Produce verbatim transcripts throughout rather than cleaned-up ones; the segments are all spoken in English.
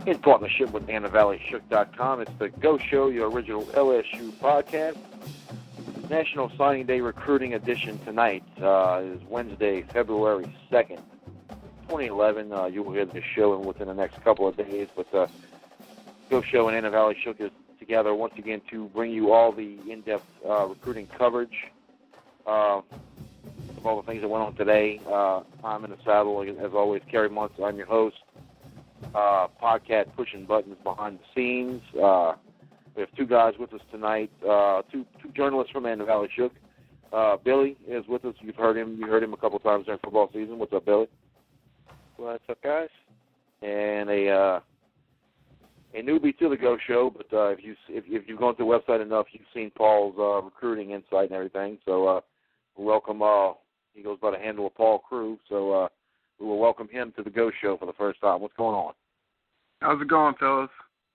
in partnership with Anna Valley Shook dot com. It's the Go Show, your original L S U podcast. National Signing Day Recruiting Edition tonight uh, is Wednesday, February second, twenty eleven. Uh, you will hear the show within the next couple of days, but uh, Go Show and Anna Valley Shook is together once again to bring you all the in-depth uh, recruiting coverage uh, of all the things that went on today. Uh, I'm in the saddle, as always, Kerry Muntz. I'm your host. Uh, podcast pushing buttons behind the scenes. Uh, we have two guys with us tonight, uh, two two journalists from Anna Valley Shook. Uh, Billy is with us. You've heard him. You heard him a couple times during football season. What's up, Billy? What's up, guys? And a uh, a newbie to the Go Show, but uh, if you if, if you've gone to the website enough, you've seen Paul's uh, recruiting insight and everything. So uh, welcome. Uh, he goes by the handle of Paul Crew. So. Uh, We will welcome him to the Go Show for the first time. What's going on? How's it going, fellas?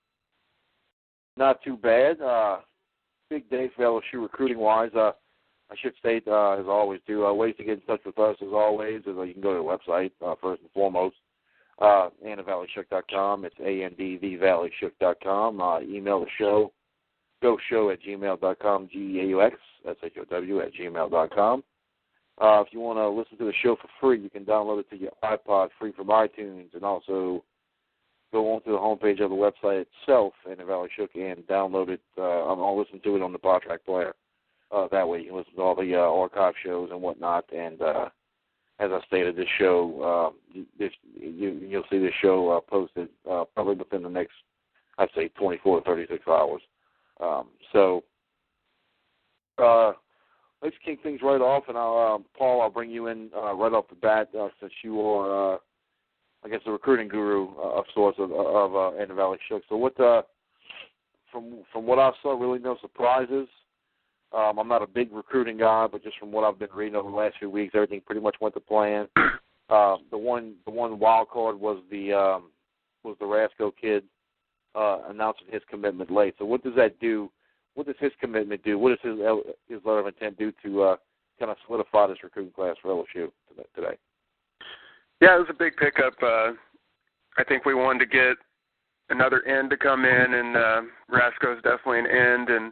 Not too bad. Uh, big day for L S U recruiting-wise. Uh, I should state, uh, as I always do, uh, ways to get in touch with us, as always, is uh, you can go to the website, uh, first and foremost, uh, Anna Valley Shook dot com. It's A N D V Valley Shook dot com. Uh, email the show, go show at gmail dot com, G E A U X, S H O W, at gmail dot com. Uh, if you want to listen to the show for free, you can download it to your iPod free from iTunes, and also go onto the homepage of the website itself, Anna Valley Shook, and download it. Uh, I'll listen to it on the PodTrack player. Uh, that way you can listen to all the uh, archive shows and whatnot. And uh, as I stated, this show, uh, this, you, you'll see this show uh, posted uh, probably within the next, I'd say, twenty-four to thirty-six hours. Um, so, uh, let's kick things right off, and I'll, uh, Paul, I'll bring you in uh, right off the bat uh, since you are, uh, I guess, the recruiting guru uh, of sorts of, of uh, Anna Valley Shook. So, what, uh, from from what I saw, really no surprises. Um, I'm not a big recruiting guy, but just from what I've been reading over the last few weeks, everything pretty much went to plan. Uh, the one the one wild card was the um, was the Rasco kid uh, announcing his commitment late. So, what does that do? What does his commitment do? What does his, his letter of intent do to uh, kind of solidify this recruiting class for L S U today? Yeah, it was a big pickup. Uh, I think we wanted to get another end to come in, and uh, Rasco's definitely an end. And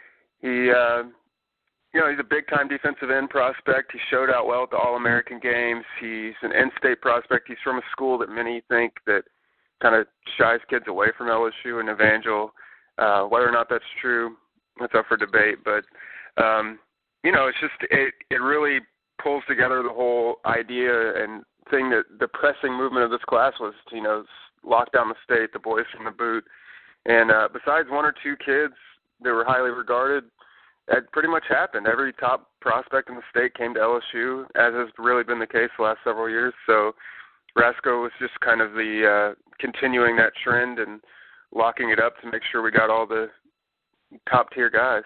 he, uh, you know, he's a big-time defensive end prospect. He showed out well at the All-American games. He's an in-state prospect. He's from a school that many think that kind of shies kids away from L S U and Evangel. Uh, whether or not that's true, that's up for debate, but, um, you know, it's just, it, it really pulls together the whole idea and thing that the pressing movement of this class was, to, you know, lock down the state, the boys from the boot. And uh, besides one or two kids that were highly regarded, that pretty much happened. Every top prospect in the state came to L S U, as has really been the case the last several years. So Rasco was just kind of the uh, continuing that trend and locking it up to make sure we got all the top-tier guys.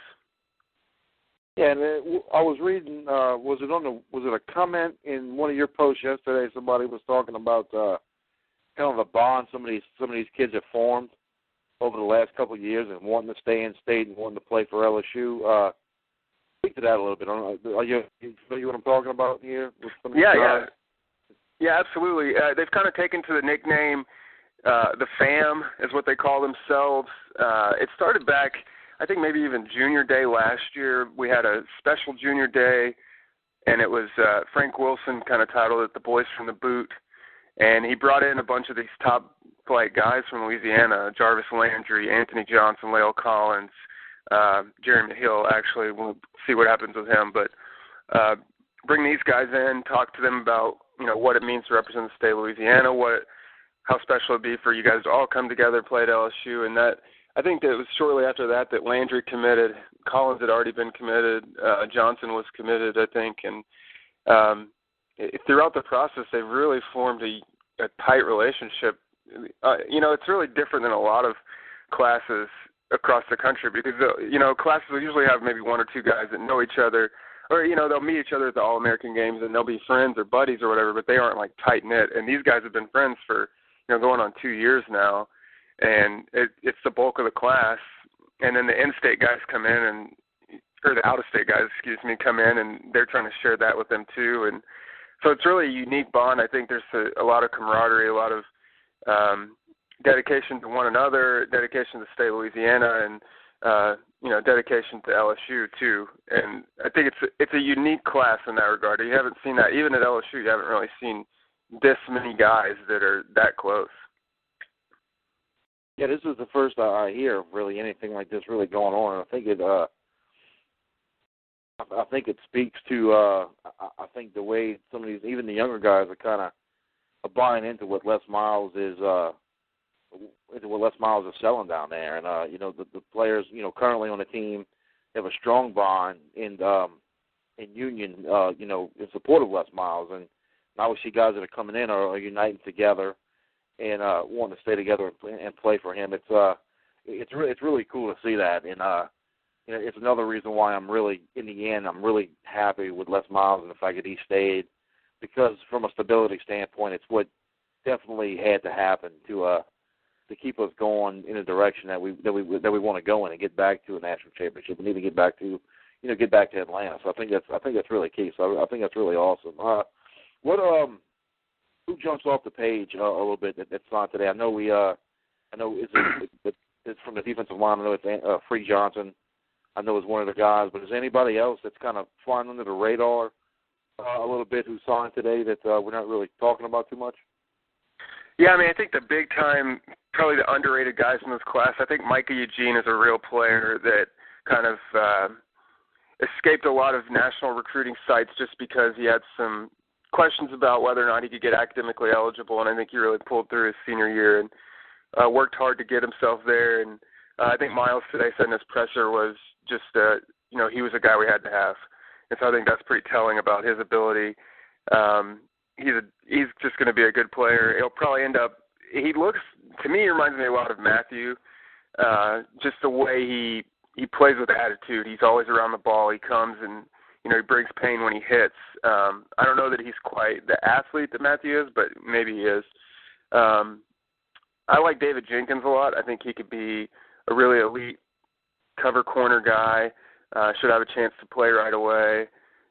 Yeah, and it, I was reading. Uh, was it on the? Was it a comment in one of your posts yesterday? Somebody was talking about uh, kind of the bond some of these some of these kids have formed over the last couple of years and wanting to stay in state and wanting to play for L S U. Uh, speak to that a little bit. Are you, you know what I'm talking about here? With some yeah, yeah, yeah, absolutely. Uh, they've kind of taken to the nickname. Uh, the Fam is what they call themselves. Uh, it started back, I think maybe even junior day last year. We had a special junior day, and it was uh, Frank Wilson kind of titled it The Boys from the Boot. And he brought in a bunch of these top flight guys from Louisiana, Jarvis Landry, Anthony Johnson, Lael Collins, uh, Jeremy Hill, actually. We'll see what happens with him. But uh, bring these guys in, talk to them about, you know, what it means to represent the state of Louisiana, what how special it'd be for you guys to all come together, play at L S U, and that I think that it was shortly after that that Landry committed. Collins had already been committed. Uh, Johnson was committed, I think, and um, it, throughout the process, they've really formed a, a tight relationship. Uh, you know, it's really different than a lot of classes across the country because, you know, classes will usually have maybe one or two guys that know each other, or, you know, they'll meet each other at the All-American games and they'll be friends or buddies or whatever, but they aren't, like, tight-knit. And these guys have been friends for, you know, going on two years now, and it, it's the bulk of the class. And then the in-state guys come in, and or the out-of-state guys, excuse me, come in, and they're trying to share that with them too. And so it's really a unique bond. I think there's a, a lot of camaraderie, a lot of um, dedication to one another, dedication to the state of Louisiana, and uh, you know, dedication to L S U too. And I think it's a, it's a unique class in that regard. You haven't seen that even at L S U. You haven't really seen this many guys that are that close. Yeah, this is the first I hear of really anything like this really going on. And I think it, uh, I think it speaks to, uh, I think the way some of these, even the younger guys, are kind of buying into what Les Miles is, uh, into what Les Miles is selling down there. And uh, you know, the, the players, you know, currently on the team have a strong bond in um, in union, uh, you know, in support of Les Miles. And now we see guys that are coming in are, are uniting together and uh, wanting to stay together and play, and play for him. It's uh, it's really it's really cool to see that, and uh, you know, it's another reason why I'm really, in the end, I'm really happy with Les Miles and the fact that he stayed, because from a stability standpoint, it's what definitely had to happen to uh to keep us going in a direction that we that we that we want to go in and get back to a national championship. We need to get back to, you know, get back to Atlanta. So I think that's I think that's really key. So I, I think that's really awesome. Uh, what um. Who jumps off the page uh, a little bit that, that's on today? I know we, uh, I know it's, it, it's from the defensive line. I know it's uh, Free Johnson. I know it's one of the guys. But is there anybody else that's kind of flying under the radar uh, a little bit who signed today that uh, we're not really talking about too much? Yeah, I mean, I think the big time, probably the underrated guys in this class. I think Micah Eugene is a real player that kind of uh, escaped a lot of national recruiting sites just because he had some questions about whether or not he could get academically eligible, and I think he really pulled through his senior year and uh, worked hard to get himself there. And uh, I think Miles today said in his presser was just, uh, you know, he was a guy we had to have. And so I think that's pretty telling about his ability. Um, he's a, he's just going to be a good player. He'll probably end up, he looks, to me, he reminds me a lot of Matthew, uh, just the way he, he plays with attitude. He's always around the ball. He comes and, you know, he brings pain when he hits. Um, I don't know that he's quite the athlete that Matthew is, but maybe he is. Um, I like David Jenkins a lot. I think he could be a really elite cover corner guy, uh, should have a chance to play right away.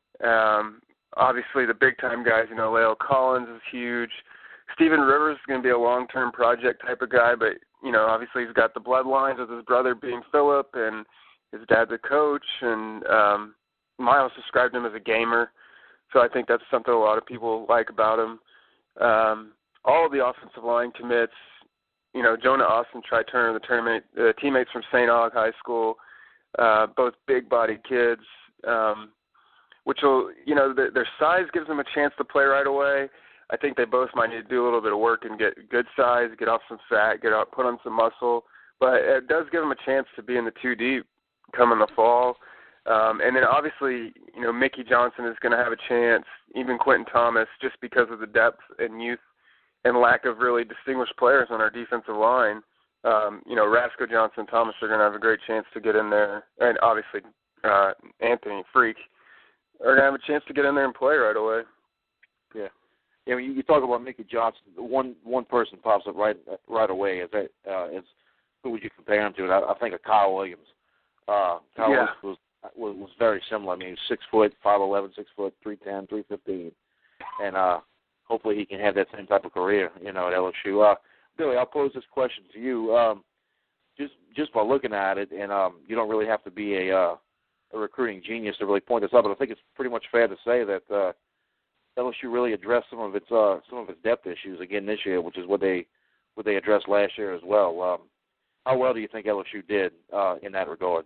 Um, obviously, the big-time guys, you know, La'el Collins is huge. Stephen Rivers is going to be a long-term project type of guy, but, you know, obviously he's got the bloodlines with his brother being Philip, and his dad's a coach, and um, Miles described him as a gamer, so I think that's something a lot of people like about him. Um, all of the offensive line commits, you know, Jonah Austin, Tri Turner, the tournament, uh, teammates from Saint Aug High School, uh, both big-bodied kids, um, which will, you know, the, their size gives them a chance to play right away. I think they both might need to do a little bit of work and get good size, get off some fat, get out, put on some muscle, but it does give them a chance to be in the two deep come in the fall. Um, and then obviously, you know, Mickey Johnson is going to have a chance, even Quentin Thomas, just because of the depth and youth and lack of really distinguished players on our defensive line. Um, you know, Rasco Johnson and Thomas are going to have a great chance to get in there. And obviously, uh, Anthony Freak are going to have a chance to get in there and play right away. Yeah. Yeah, when you, you talk about Mickey Johnson, one one person pops up right right away. Is that uh, is who would you compare him to? I, I think of Kyle Williams. Uh, Kyle yeah. Williams was Was, was very similar. I mean, he was six foot, five eleven, six foot, three ten, three fifteen, and uh, hopefully he can have that same type of career, you know, at L S U. Uh, Billy, I'll pose this question to you. Um, just just by looking at it, and um, you don't really have to be a uh, a recruiting genius to really point this out, but I think it's pretty much fair to say that uh, L S U really addressed some of its uh, some of its depth issues again this year, which is what they what they addressed last year as well. Um, how well do you think L S U did uh, in that regard?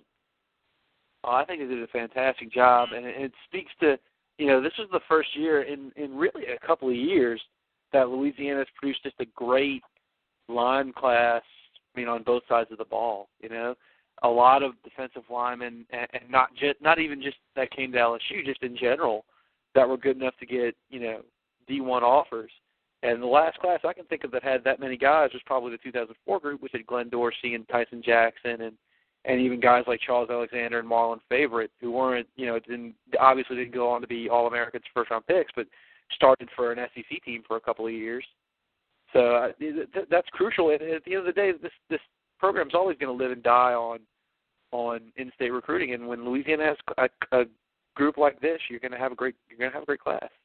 Oh, I think they did a fantastic job, and it, it speaks to, you know, this was the first year in, in really a couple of years that Louisiana has produced just a great line class, I mean, on both sides of the ball, you know. A lot of defensive linemen, and, and not just, not even just that came to L S U, just in general, that were good enough to get, you know, D one offers. And the last class I can think of that had that many guys was probably the two thousand four group, which had Glenn Dorsey and Tyson Jackson and and even guys like Charles Alexander and Marlon Favorite, who weren't, you know, didn't obviously didn't go on to be All-Americans first-round picks, but started for an S E C team for a couple of years. So uh, th- that's crucial. And at the end of the day, this this program's always going to live and die on on in-state recruiting. And when Louisiana has a, a group like this, you're going to have a great you're going to have a great class.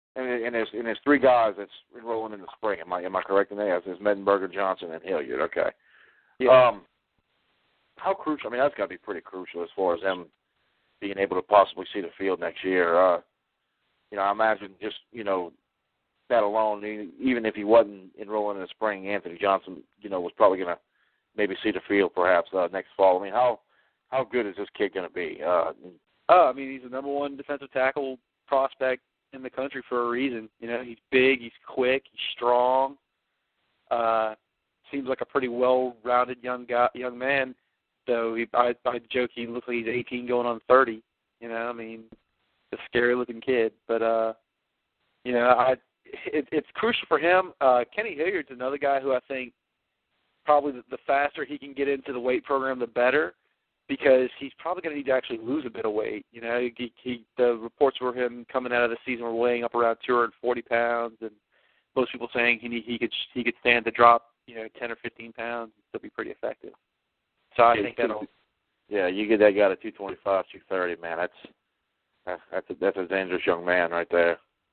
And, and there's and there's three guys that's enrolling in the spring. Am I am I correct in that? There's Mettenberger, Johnson, and Hilliard. Okay. Yeah. Um, how crucial? I mean, that's got to be pretty crucial as far as them being able to possibly see the field next year. Uh, you know, I imagine just you know that alone, even if he wasn't enrolling in the spring, Anthony Johnson, you know, was probably going to maybe see the field perhaps uh, next fall. I mean, how how good is this kid going to be? Uh, oh, I mean, he's the number one defensive tackle prospect in the country for a reason. You know, he's big, he's quick, he's strong. Uh, seems like a pretty well-rounded young guy, young man. Though he, I, I joke he looks like he's eighteen going on thirty. You know, I mean, a scary-looking kid. But uh, you know, I it, it's crucial for him. Uh, Kenny Hilliard's another guy who I think probably the, the faster he can get into the weight program, the better. Because he's probably going to need to actually lose a bit of weight. You know, he, he, the reports were him coming out of the season were weighing up around two hundred forty pounds, and most people saying he he could he could stand to drop you know ten or fifteen pounds and still be pretty effective. So I yeah, think that'll. Yeah, you get that guy to two twenty-five, two thirty, man. That's that's a, that's a dangerous young man right there.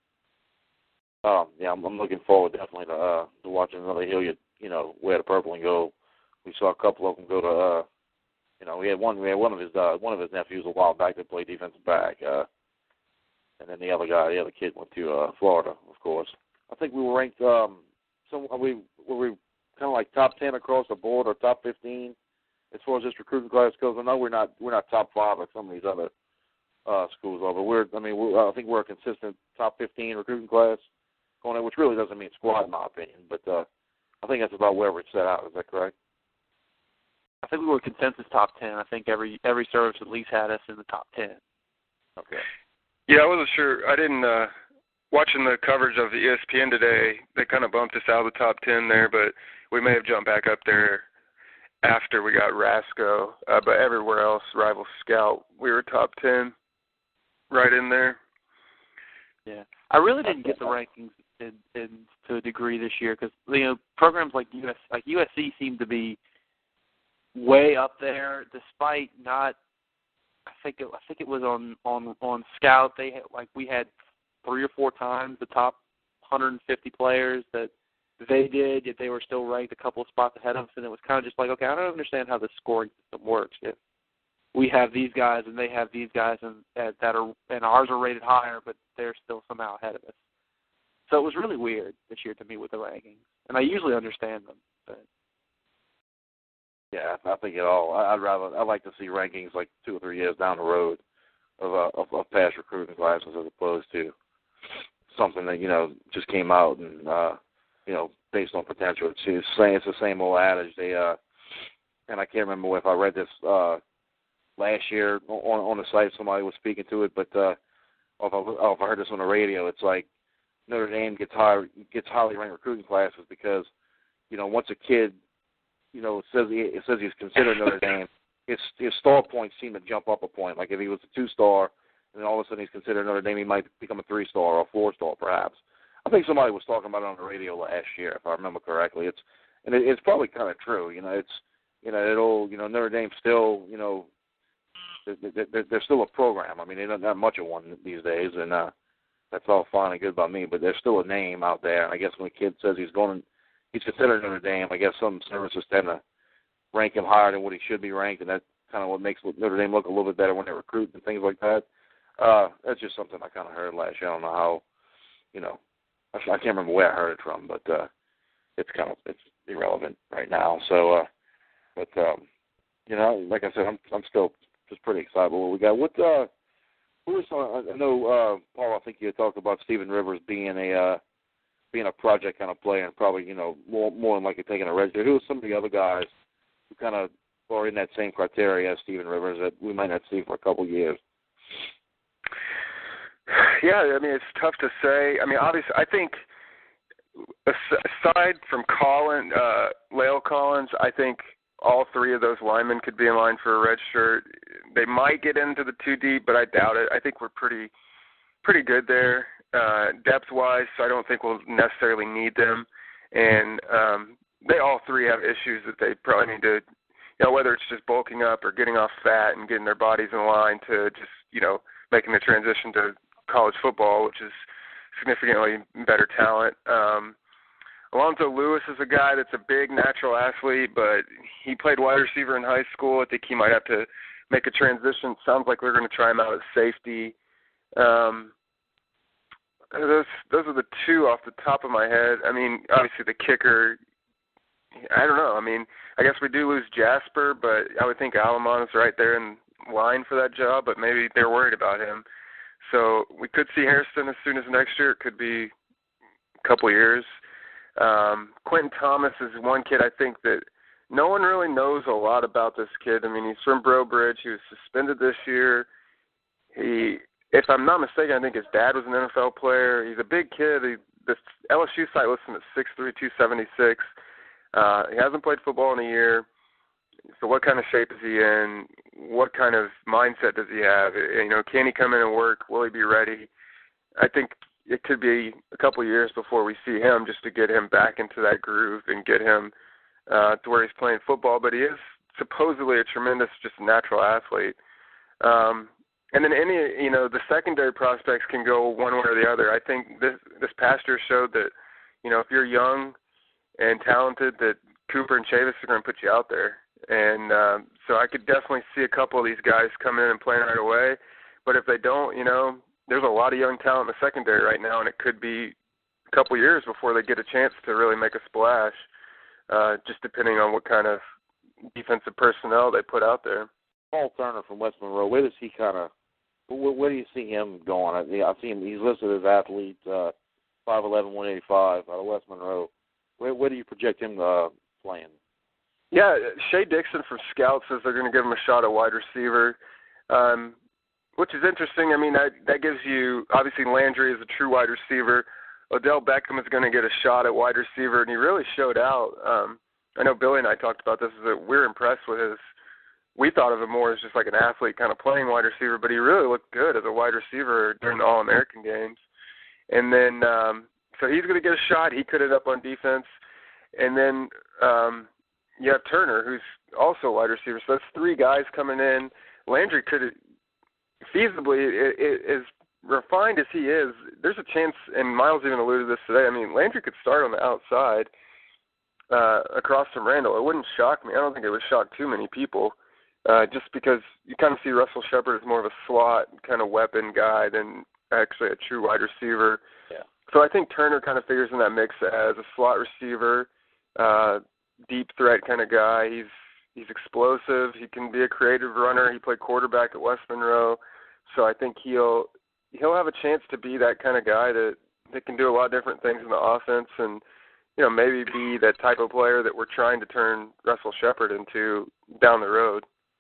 Um, yeah, I'm, I'm looking forward definitely to uh, to watching another Hilliard, you know, wear the purple and go. We saw a couple of them go to. Uh, You know, we had one. We had one of his uh, one of his nephews a while back that played defensive back, uh, and then the other guy, the other kid, went to uh, Florida, of course. I think we were ranked. Um, some we were we kind of like top ten across the board, or top fifteen as far as this recruiting class goes. I know we're not we're not top five like some of these other uh, schools are, but we're. I mean, we're, I think we're a consistent top fifteen recruiting class going in, which really doesn't mean squat in my opinion, but uh, I think that's about where we're set out. Is that correct? I think we were consensus top ten. I think every every service at least had us in the top ten. Okay. Yeah, I wasn't sure. I didn't, uh, watching the coverage of the E S P N today, they kind of bumped us out of the top ten there, but we may have jumped back up there after we got Rasco. Uh, but everywhere else, Rival Scout, we were top ten, right in there. Yeah. I really didn't get the rankings in, in to a degree this year because, you know, programs like U S, like U S C seemed to be way up there, despite not. I think it, I think it was on on on Scout. They had, like we had three or four times the top one hundred fifty players that they did, yet they were still ranked a couple of spots ahead of us. And it was kind of just like, okay, I don't understand how the scoring system works. If we have these guys and they have these guys, and uh, that are and ours are rated higher, but they're still somehow ahead of us. So it was really weird this year to me with the rankings, and I usually understand them, but. Yeah, I think it all. I'd rather. I'd like to see rankings like two or three years down the road of uh, of, of past recruiting classes as opposed to something that you know just came out and uh, you know based on potential. It's, it's saying it's the same old adage. They uh, and I can't remember if I read this uh, last year on on the site. Somebody was speaking to it, but uh, or if I, or if I heard this on the radio, it's like Notre Dame gets high gets highly ranked recruiting classes because you know once a kid. You know, it says he, it says he's considered Notre Dame. His his star points seem to jump up a point. Like if he was a two star, and then all of a sudden he's considered Notre Dame, he might become a three star or a four star, perhaps. I think somebody was talking about it on the radio last year, if I remember correctly. It's and it, it's probably kind of true. You know, it's you know it'll you know Notre Dame's still you know they're, they're, they're still a program. I mean, they don't have much of one these days, and uh, that's all fine and good by me. But there's still a name out there. And I guess when a kid says he's going. He's considered Notre Dame. I guess some services tend to rank him higher than what he should be ranked, and that's kind of what makes Notre Dame look a little bit better when they recruit and things like that. Uh, that's just something I kind of heard last year. I don't know how, you know, I can't remember where I heard it from, but uh, it's kind of it's irrelevant right now. So, uh, but um, you know, like I said, I'm I'm still just pretty excited about what we got. What uh, who was some, I know uh, Paul. I think you had talked about Stephen Rivers being a uh, being a project kind of player and probably, you know, more more than likely taking a redshirt. Who are some of the other guys who kind of are in that same criteria as Stephen Rivers that we might not see for a couple of years? Yeah, I mean, it's tough to say. I mean, obviously, I think aside from Collins, uh, La'el Collins, I think all three of those linemen could be in line for a red shirt. They might get into the two deep, but I doubt it. I think we're pretty pretty good there. Uh, depth-wise, so I don't think we'll necessarily need them. And um, they all three have issues that they probably need to, you know, whether it's just bulking up or getting off fat and getting their bodies in line to just, you know, making the transition to college football, which is significantly better talent. Um, Alonzo Lewis is a guy that's a big natural athlete, but he played wide receiver in high school. I think he might have to make a transition. Sounds like we're going to try him out at safety. Um, those those are the two off the top of my head. I mean, obviously the kicker, I don't know. I mean, I guess we do lose Jasper, but I would think Alamon is right there in line for that job, but maybe they're worried about him. So we could see Hairston as soon as next year. It could be a couple years. Um, Quentin Thomas is one kid I think that no one really knows a lot about this kid. I mean, he's from Breaux Bridge. He was suspended this year. He, if I'm not mistaken, I think his dad was an N F L player. He's a big kid. He, the L S U site lists him at six three, two seventy-six. Uh, he hasn't played football in a year. So what kind of shape is he in? What kind of mindset does he have? You know, can he come in and work? Will he be ready? I think it could be a couple of years before we see him, just to get him back into that groove and get him uh, to where he's playing football. But he is supposedly a tremendous, just natural athlete. Um, and then any, you know, the secondary prospects can go one way or the other. I think this this past year showed that, you know, if you're young and talented, that Cooper and Chavis are going to put you out there. And um, so I could definitely see a couple of these guys come in and playing right away. But if they don't, you know, there's a lot of young talent in the secondary right now, and it could be a couple years before they get a chance to really make a splash, uh, just depending on what kind of defensive personnel they put out there. Paul Turner from West Monroe, where does he kind of, where, where do you see him going? I, I've seen him, he's listed as athlete, uh, five eleven, one eighty-five out of West Monroe. Where, where do you project him uh, playing? Yeah, Shea Dixon from Scout says they're going to give him a shot at wide receiver, um, which is interesting. I mean, that, that gives you, obviously Landry is a true wide receiver. Odell Beckham is going to get a shot at wide receiver, and he really showed out. Um, I know Billy and I talked about this, is that we're impressed with his, we thought of him more as just like an athlete kind of playing wide receiver, but he really looked good as a wide receiver during the All-American games. And then, um, so he's going to get a shot. He could end up on defense. And then, um, you have Turner, who's also a wide receiver. So that's three guys coming in. Landry could feasibly, it, it, as refined as he is, there's a chance, and Miles even alluded to this today, I mean, Landry could start on the outside uh, across from Randall. It wouldn't shock me. I don't think it would shock too many people, uh, just because you kind of see Russell Shepard as more of a slot kind of weapon guy than actually a true wide receiver. Yeah. So I think Turner kind of figures in that mix as a slot receiver, uh, deep threat kind of guy. He's he's explosive. He can be a creative runner. He played quarterback at West Monroe, so I think he'll he'll have a chance to be that kind of guy that, that can do a lot of different things in the offense, and you know maybe be that type of player that we're trying to turn Russell Shepard into down the road.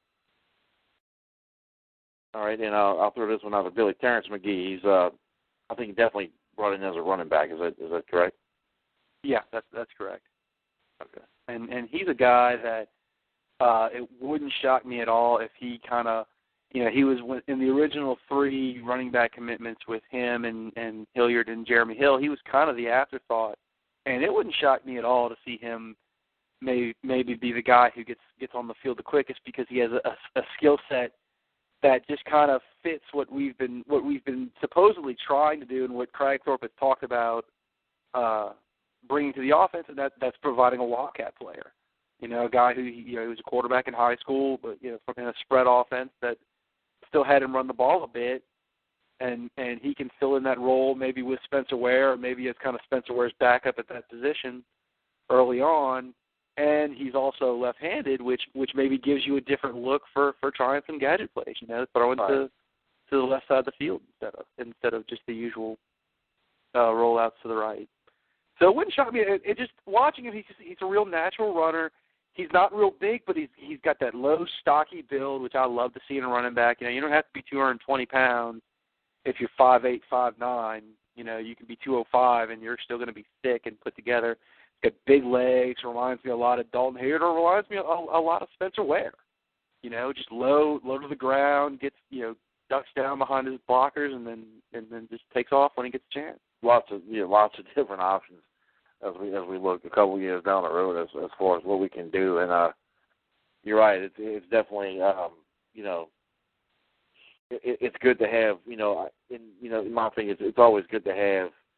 All right, and I'll, I'll throw this one out to Billy. Terrence McGee. He's uh, I think he definitely brought in as a running back. Is that is that correct? Yeah, that's that's correct. Okay. And and he's a guy that uh, it wouldn't shock me at all if he kind of, you know, he was in the original three running back commitments with him and, and Hilliard and Jeremy Hill. He was kind of the afterthought, and it wouldn't shock me at all to see him may, maybe be the guy who gets gets on the field the quickest, because he has a, a skill set that just kind of fits what we've been what we've been supposedly trying to do and what Cragthorpe has talked about uh, bringing to the offense, and that that's providing a wildcat player. You know, a guy who you know he was a quarterback in high school, but you know from in a spread offense that still had him run the ball a bit, and and he can fill in that role maybe with Spencer Ware, or maybe it's kind of Spencer Ware's backup at that position early on. And he's also left-handed, which which maybe gives you a different look for, for triumph and gadget plays. You know, throwing right. to to the left side of the field instead of instead of just the usual uh, rollouts to the right. So it wouldn't shock me. It, it just watching him, he's just, he's a real natural runner. He's not real big, but he's he's got that low, stocky build, which I love to see in a running back. You know, you don't have to be two hundred twenty pounds if you're five eight, five nine. You know, you can be two oh five and you're still going to be thick and put together. He's got big legs. Reminds me a lot of Dalton Hilliard, or reminds me a, a lot of Spencer Ware. You know, just low, low to the ground, gets you know, ducks down behind his blockers, and then and then just takes off when he gets a chance. Lots of you know, lots of different options as we as we look a couple years down the road as as far as what we can do. And uh, you're right. It's it's definitely um, you know it, it's good to have you know in you know in my opinion it's, it's always good to have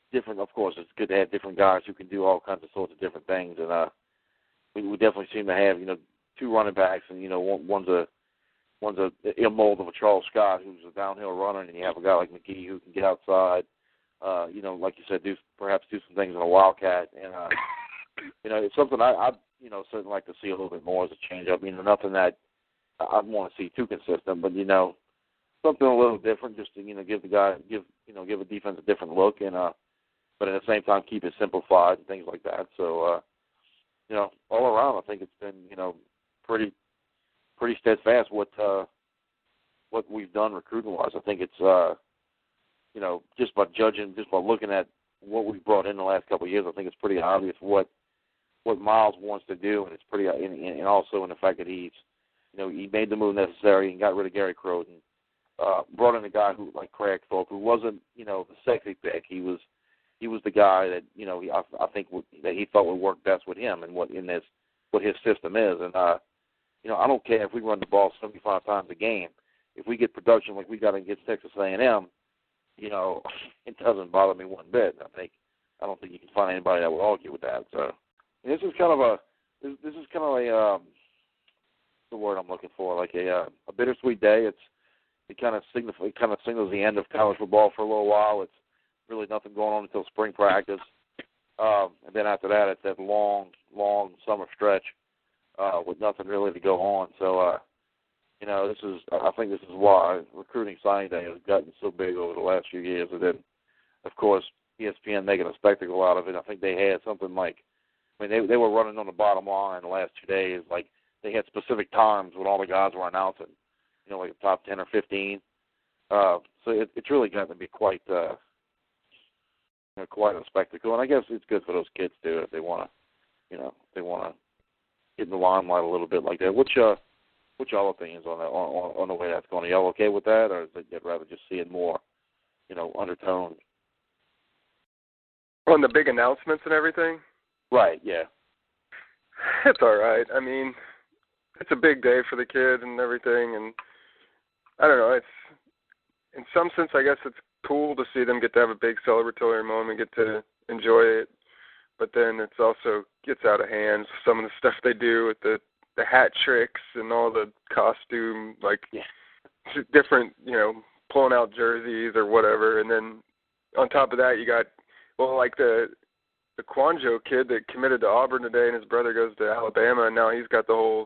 different. Of course, it's good to have different guys who can do all kinds of sorts of different things, and uh, we, we definitely seem to have you know two running backs, and you know one, one's a one's a mold of a Charles Scott who's a downhill runner, and you have a guy like McGee who can get outside. Uh, you know, like you said, do perhaps do some things in a wildcat, and uh, you know, it's something I, I you know certainly like to see a little bit more as a change up. You know, nothing that I'd want to see too consistent, but you know, something a little different, just to you know give the guy give you know give a defense a different look, and uh, but at the same time keep it simplified and things like that. So uh, you know, all around, I think it's been you know pretty pretty steadfast what uh, what we've done recruiting wise. I think it's uh, you know just by judging, just by looking at what we've brought in the last couple of years, I think it's pretty obvious what what Miles wants to do, and it's pretty and, and also in the fact that he's you know he made the move necessary and got rid of Gary Croton. Uh, brought in a guy who, like Craig Thorpe, who wasn't, you know, the sexy pick. He was, he was the guy that, you know, he, I, I think w- that he thought would work best with him and what in this, what his system is. And uh, you know, I don't care if we run the ball seventy-five times a game. If we get production like we got against Texas A and M, you know, it doesn't bother me one bit. I think, I don't think you can find anybody that would argue with that. So this is kind of a, this, this is kind of a, um, the word I'm looking for, like a, uh, a bittersweet day. It's It kind of signals it kind of signals the end of college football for a little while. It's really nothing going on until spring practice, um, and then after that, it's that long, long summer stretch uh, with nothing really to go on. So, uh, you know, this is I think this is why recruiting signing day has gotten so big over the last few years. And then, of course, E S P N making a spectacle out of it. I think they had something like, I mean, they they were running on the bottom line the last two days. Like they had specific times when all the guys were announcing. You know, like a top ten or fifteen. Uh, so it, it's really gotten to be quite, uh, you know, quite a spectacle. And I guess it's good for those kids too if they want to, you know, if they want to get in the limelight a little bit like that. What's uh, what's y'all opinions on that, on, on the way that's going? Are y'all okay with that, or is it you'd rather just see it more, you know, undertoned? On the big announcements and everything. Right. Yeah. It's all right. I mean, it's a big day for the kid and everything, and I don't know, it's, in some sense, I guess it's cool to see them get to have a big celebratory moment, get to enjoy it, but then it's also gets out of hand, some of the stuff they do with the, the hat tricks and all the costume, like, yeah. different, you know, pulling out jerseys or whatever, and then on top of that, you got, well, like the, the Quanjo kid that committed to Auburn today, and his brother goes to Alabama, and now he's got the whole,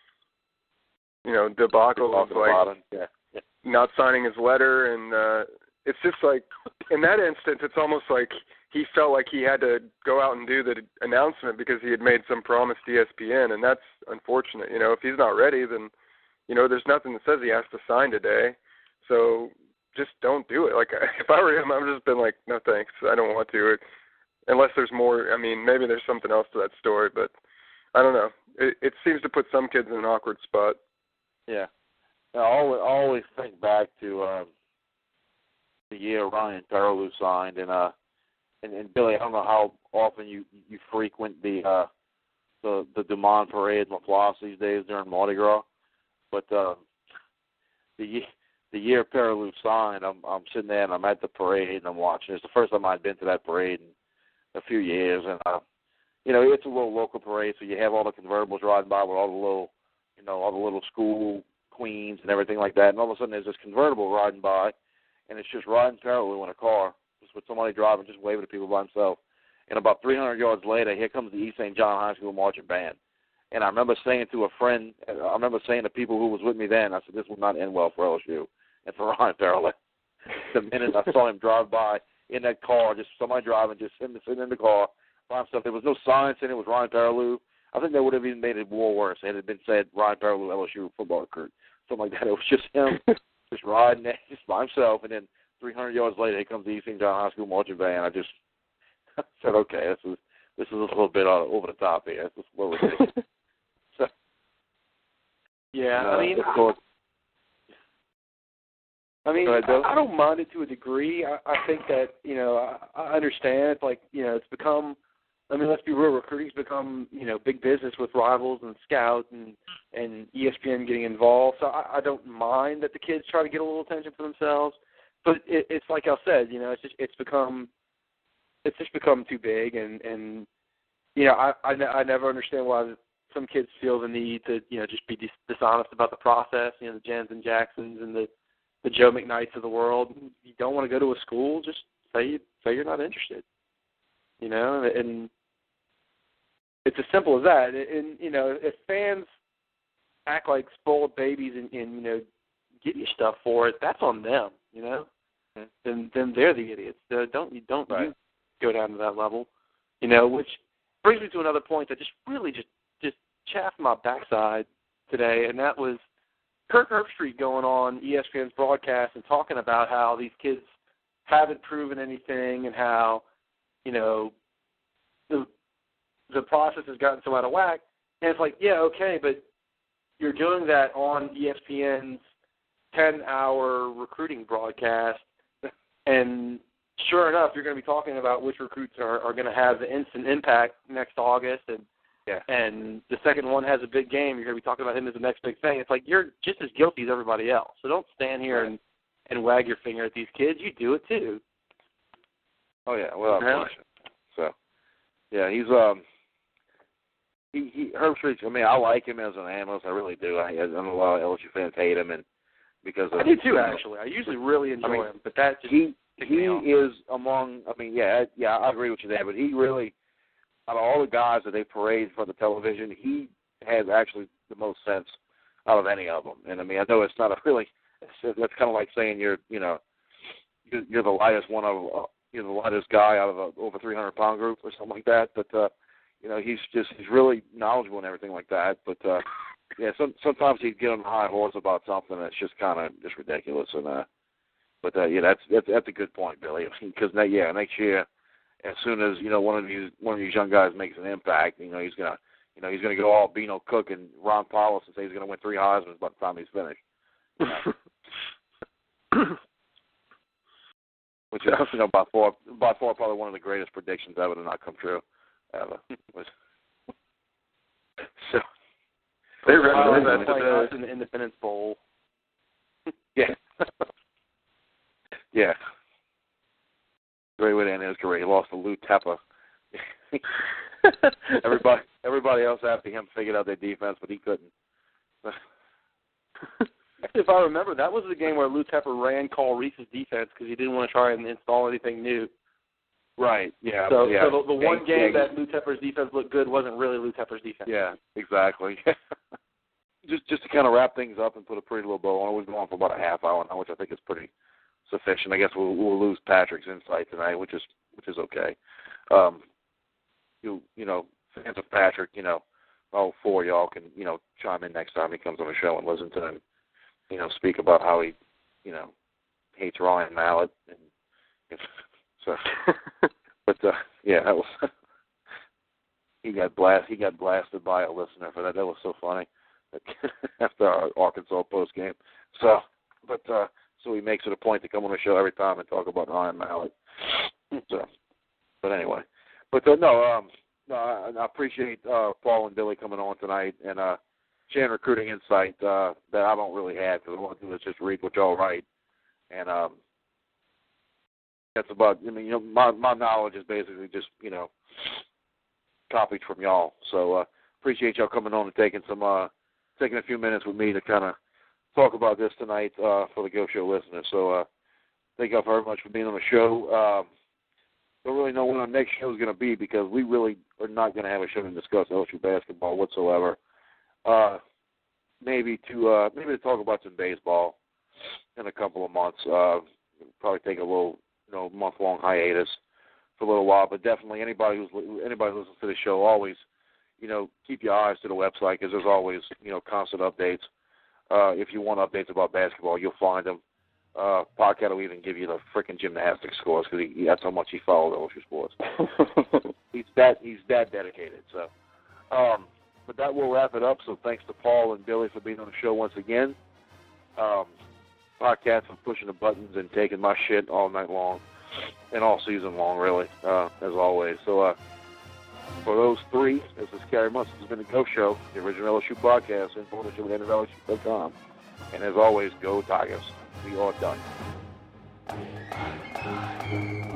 you know, debacle of, like, yeah. Yeah. not signing his letter, and uh, it's just like, in that instance, it's almost like he felt like he had to go out and do the announcement because he had made some promise to E S P N, and that's unfortunate. You know, if he's not ready, then, you know, there's nothing that says he has to sign today, so just don't do it. Like, if I were him, I would have just been like, no thanks, I don't want to, it, unless there's more. I mean, maybe there's something else to that story, but I don't know. It, it seems to put some kids in an awkward spot. Yeah, I always, always think back to um, the year Ryan Perrilloux signed, and uh, and, and Billy, I don't know how often you you frequent the uh, the the Dumont Parade in LaPlace these days during Mardi Gras, but uh, the the year Perrilloux signed, I'm I'm sitting there and I'm at the parade and I'm watching. It's the first time I'd been to that parade in a few years, and uh, you know, it's a little local parade, so you have all the convertibles riding by with all the little you know, all the little school queens and everything like that. And all of a sudden there's this convertible riding by, and it's just Ryan Perrilloux in a car, just with somebody driving, just waving at people by himself. And about three hundred yards later, here comes the East Saint John High School marching band. And I remember saying to a friend, I remember saying to people who was with me then, I said, this will not end well for L S U and for Ryan Perrilloux. The minute I saw him drive by in that car, just somebody driving, just him sitting in the car by himself. There was no sign saying it was Ryan Perrilloux. I think that would have even made it more worse. It had been said Ryan Perrilloux, L S U football recruit, something like that. It was just him, just riding there, just by himself. And then three hundred yards later, here comes the East Saint John High School marching band. I just said, okay, this is this is a little bit uh, over the top here. This is a little ridiculous. So, yeah, uh, I mean, course, I mean, ahead, I, I don't mind it to a degree. I, I think that you know, I, I understand. It's like you know, it's become. I mean, let's be real. Recruiting's become, you know, big business with Rivals and Scout and, and E S P N getting involved. So I, I don't mind that the kids try to get a little attention for themselves. But it, it's like I said, you know, it's just it's become it's just become too big, and and you know, I I, I never understand why some kids feel the need to, you know, just be dis- dishonest about the process. You know, the Jens and Jacksons and the the Joe McKnights of the world. You don't want to go to a school, just say say you're not interested. You know, and it's as simple as that. And, you know, if fans act like spoiled babies and, and you know, give you stuff for it, that's on them, you know. Mm-hmm. Then then they're the idiots. Uh, don't you don't right. you go down to that level, you know. Which brings me to another point that just really just just chaffed my backside today, and that was Kirk Herbstreit going on E S P N's broadcast and talking about how these kids haven't proven anything and how, you know, the the process has gotten so out of whack. And it's like, yeah, okay, but you're doing that on E S P N's ten-hour recruiting broadcast, and sure enough, you're going to be talking about which recruits are, are going to have the instant impact next August, and yeah. and the second one has a big game. You're going to be talking about him as the next big thing. It's like you're just as guilty as everybody else. So don't stand here right. and, and wag your finger at these kids. You do it too. Oh yeah, without question. So yeah, he's um he he Herbstreit. I mean, I like him as an analyst. I really do. I, I know a lot of L S U fans hate him, and because of, I do too. Actually, I usually really enjoy I mean, him, but that just he he is among. I mean, yeah, yeah, I agree with you there. But he really, out of all the guys that they parade for the television, he has actually the most sense out of any of them. And I mean, I know it's not a really. It's, that's kind of like saying you're, you know, you're, you're the lightest one of, uh, you're the lightest guy out of a over three hundred pound group or something like that. But uh, you know, he's just he's really knowledgeable and everything like that. But uh, yeah, some, sometimes he'd get on the high horse about something that's just kind of just ridiculous. And uh, but uh, yeah, that's, that's that's a good point, Billy. Because yeah, next year, as soon as you know one of these one of these young guys makes an impact, you know he's gonna you know he's gonna go all Beano Cook and Ron Powell and say he's gonna win three Heisman's by the time he's finished. Which is, you know, by far, by far probably one of the greatest predictions ever to not come true, ever. So they really that today in the Independence Bowl. Yeah, yeah. Great way to end his career. He lost to Lou Tepper. everybody, everybody else after him figured out their defense, but he couldn't. If I remember, that was the game where Lou Tepper ran Call Reese's defense because he didn't want to try and install anything new. Right, yeah. So, yeah. so the, the one yeah, game yeah. that Lou Tepper's defense looked good wasn't really Lou Tepper's defense. Yeah, exactly. just just to kind of wrap things up and put a pretty little bow on it, we've gone for about a half hour now, which I think is pretty sufficient. I guess we'll, we'll lose Patrick's insight tonight, which is which is okay. Um, you you know, fans of Patrick, you know, all four of y'all can, you know, chime in next time he comes on the show and listen to him. You know, speak about how he, you know, hates Ryan Mallett, and, and so. But uh, yeah, that was he got blast. He got blasted by a listener for that. That was so funny after our Arkansas post game. So, but uh, so he makes it a point to come on the show every time and talk about Ryan Mallett. So, but anyway, but uh, no, um, no, I, I appreciate uh, Paul and Billy coming on tonight and. uh sharing recruiting insight uh, that I don't really have because all I do is just read what y'all write, and um, that's about. I mean, you know, my my knowledge is basically just you know copied from y'all. So uh, appreciate y'all coming on and taking some uh, taking a few minutes with me to kind of talk about this tonight uh, for the Go Show listeners. So uh, thank y'all very much for being on the show. Um, don't really know when our next show is going to be because we really are not going to have a show to discuss L S U basketball whatsoever. Uh, maybe to uh, maybe to talk about some baseball in a couple of months. Uh, probably take a little, you know, month long hiatus for a little while. But definitely, anybody who's anybody who listens to the show, always, you know, keep your eyes to the website because there's always, you know, constant updates. Uh, if you want updates about basketball, you'll find them. Uh, Podcast will even give you the freaking gymnastics scores because he, that's how much he followed L S U sports. he's that he's that dedicated. So. Um, But that will wrap it up. So thanks to Paul and Billy for being on the show once again. Um, Podcast for pushing the buttons and taking my shit all night long and all season long, really, uh, as always. So uh, for those three, this is Gary Munson. This has been the Go Show, the original L S U podcast, in partnership with N F L S U dot com. And as always, go Tigers. We are done.